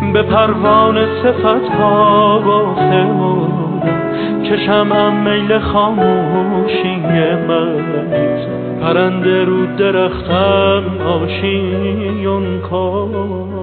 به پروانه صفت ها گفتمودم که شمعم میل خاموشی من، پرنده رو درختم آشیون کن.